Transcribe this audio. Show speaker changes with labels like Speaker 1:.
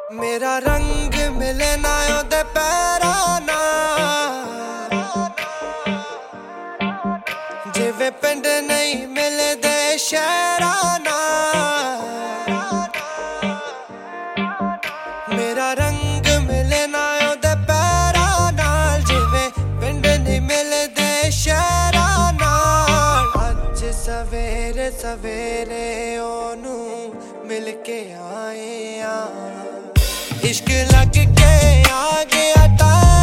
Speaker 1: मेरा रंग मिले ना ओदे पैरां नाल, जिवें पिंड नहीं मिलदे शहरां नाल। मेरा रंग मिले ना ओदे पैरां नाल, जिवें पिंड नहीं मिलदे शहरां नाल। अज सवेरे सवेरे ओनू मिल के आए आ, इश्क लग के आ गया।